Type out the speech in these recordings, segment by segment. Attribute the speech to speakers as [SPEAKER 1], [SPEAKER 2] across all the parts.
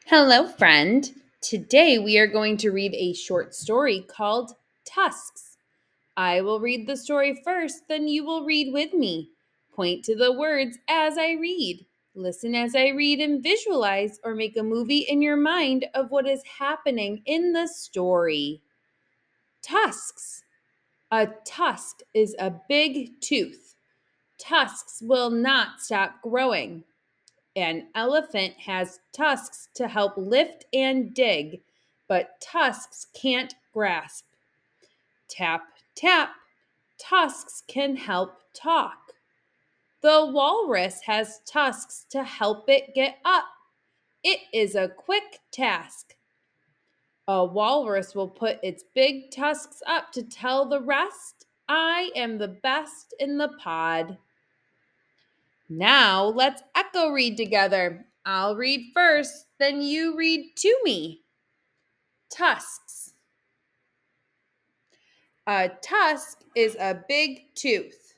[SPEAKER 1] Hello, friend. Today we are going to read a short story called Tusks. I will read the story first, then you will read with me. Point to the words as I read. Listen as I read and visualize or make a movie in your mind of what is happening in the story. Tusks. A tusk is a big tooth. Tusks will not stop growing. An elephant has tusks to help lift and dig, but tusks can't grasp. Tap, tap, tusks can help talk. The walrus has tusks to help it get up. It is a quick task. A walrus will put its big tusks up to tell the rest, I am the best in the pod. Now let's echo read together. I'll read first, then you read to me. Tusks. A tusk is a big tooth.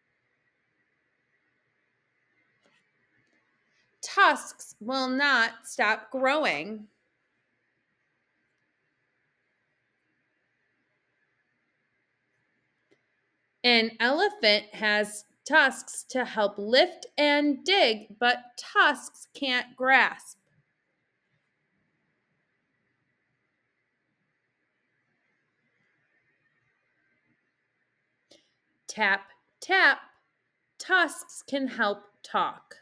[SPEAKER 1] Tusks will not stop growing. An elephant has tusks to help lift and dig, but tusks can't grasp. Tap, tap, tusks can help talk.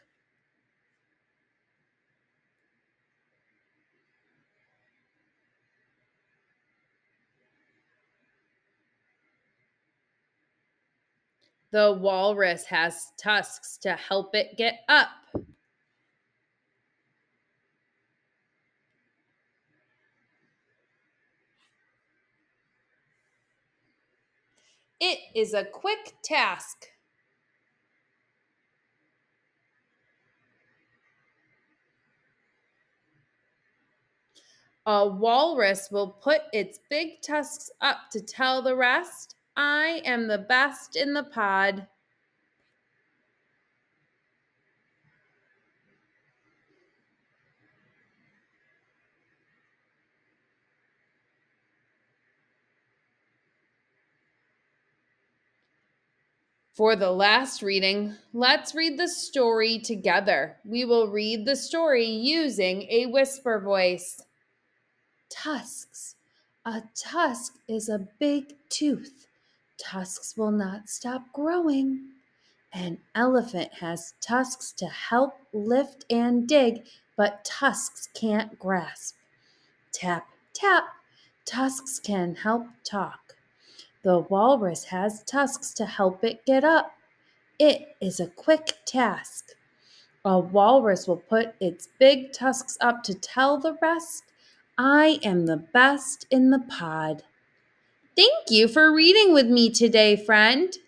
[SPEAKER 1] The walrus has tusks to help it get up. It is a quick task. A walrus will put its big tusks up to tell the rest, I am the best in the pod. For the last reading, let's read the story together. We will read the story using a whisper voice. Tusks. A tusk is a big tooth. Tusks will not stop growing. An elephant has tusks to help lift and dig, but tusks can't grasp. Tap, tap, tusks can help talk. The walrus has tusks to help it get up. It is a quick task. A walrus will put its big tusks up to tell the rest, I am the best in the pod. Thank you for reading with me today, friend.